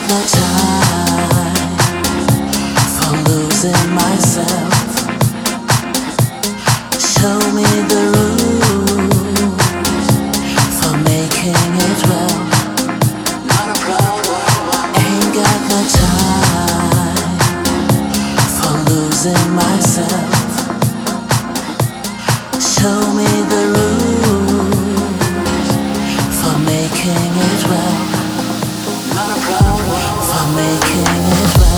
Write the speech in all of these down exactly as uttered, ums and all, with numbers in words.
no time for losing myself. Show me the rules for making it well. Not a problem. Ain't got no time for losing myself. Show me the rules for making it well. Not a problem. For making it well.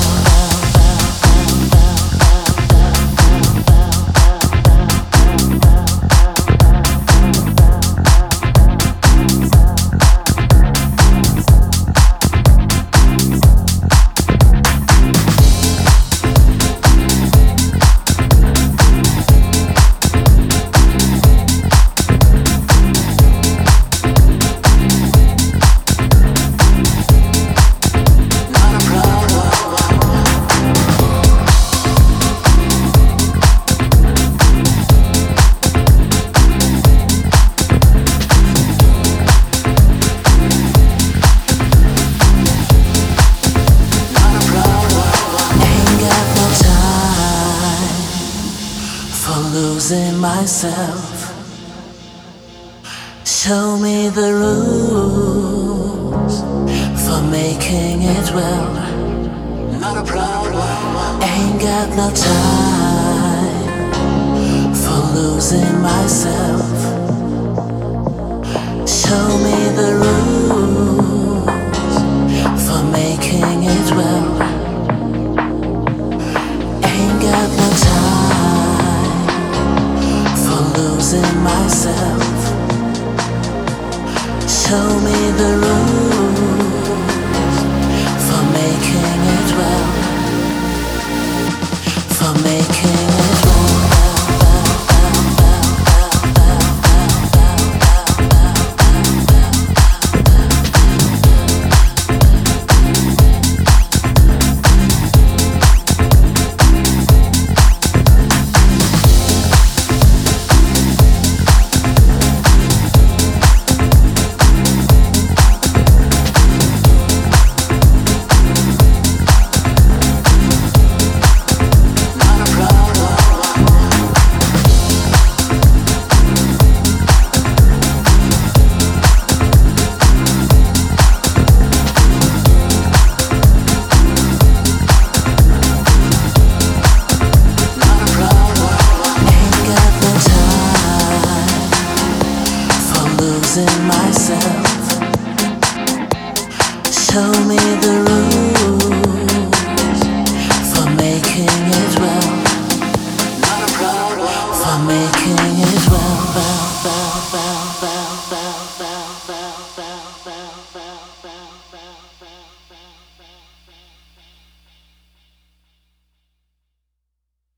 Losing myself. Show me the rules for making it well. Not a problem. Ain't got no time for losing myself. Show me the rules for making it well. Ain't got no time losing myself. Show me the rules for making it well. For making it well. Losing myself. Show me the